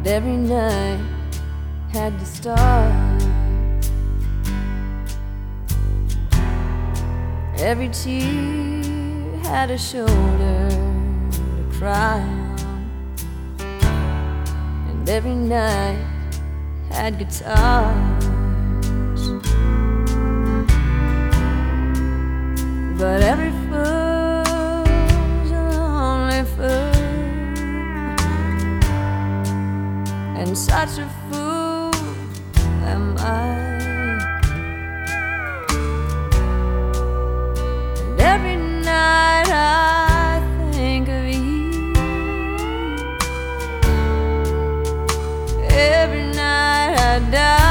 every night had to start. Every tear had a shoulder to cry on, and every night had guitars. But every fool's a lonely fool, and such a fool am I. And every night I think of you, every night I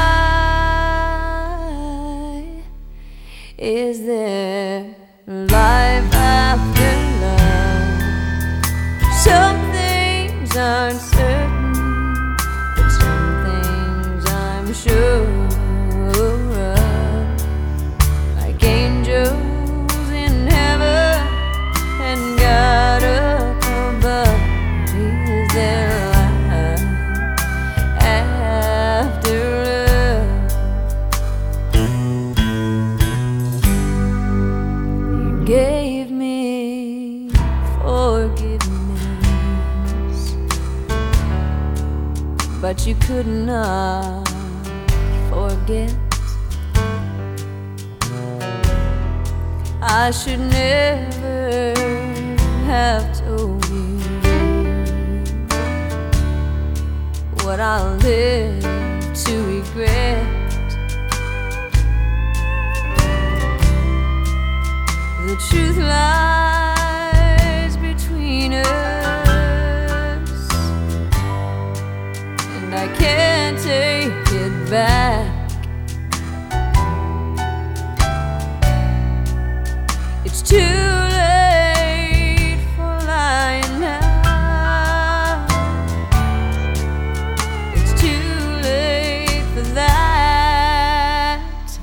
die. Is there life after love? Some things aren't certain, but some things I'm sure of. Like angels in heaven and God up above. Is there life after love? You gave me forgiveness, but you could not forget. I should never have told you what I'll live to regret. The truth lies between us, and I can't take it back. It's too late for lying now. It's too late for that.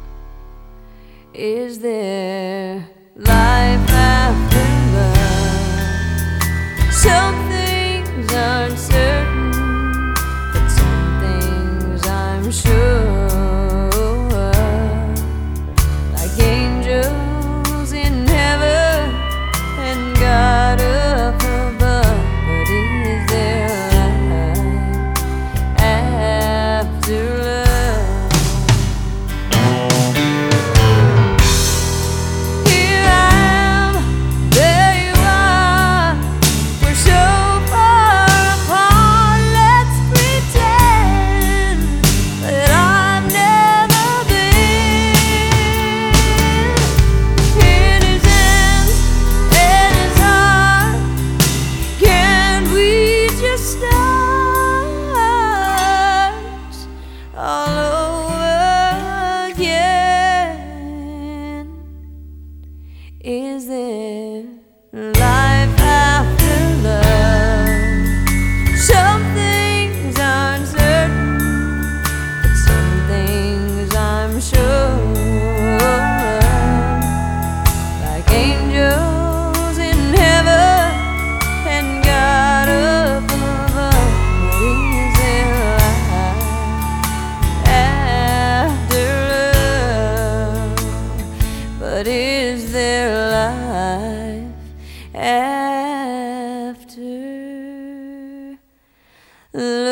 Is there life after love? Some things aren't certain, but some things I'm sure of. Like angels in heaven and God up above. But is there life after love? Here I am, there you are. We're so far apart. Let's pretend that I've never been. In his hands, in his heart, can't we just start all over again? Is there life after love? Some things aren't certain, but some things I'm sure of. Like angels in heaven and God up above. Is there life after love? But is there life after love?